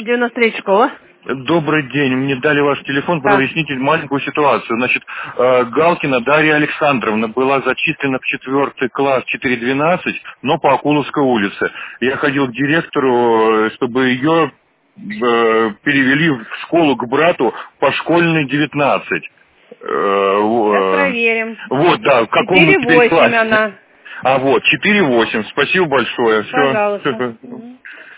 93 школа. Добрый день. Мне дали ваш телефон прояснить маленькую ситуацию. Значит, Галкина Дарья Александровна была зачислена в 4 класс 4.12, но по Акуловской улице. Я ходил к директору, чтобы ее перевели в школу к брату по школьной 19. Сейчас проверим. Вот, да, в каком 4-8 она. А вот, 4.8. Спасибо большое. Пожалуйста. Все.